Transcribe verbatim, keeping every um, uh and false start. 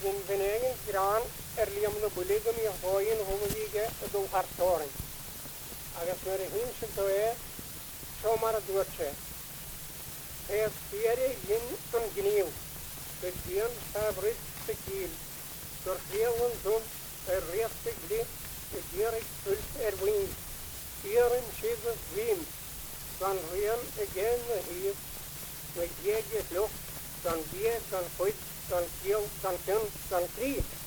in venegen gran er liam no buligam i hoin homavige do hartoren. Agus mer hinse to e somar duche. Her fiere in ton gniu. De dian sabrit tekil. Dor fielen dun er rechte glit de direk fult er win. Ieren Jesus win. Dan real again hier. Met jege lucht, dan bier, dan goed, dan kiel, dan kun, dan krieg.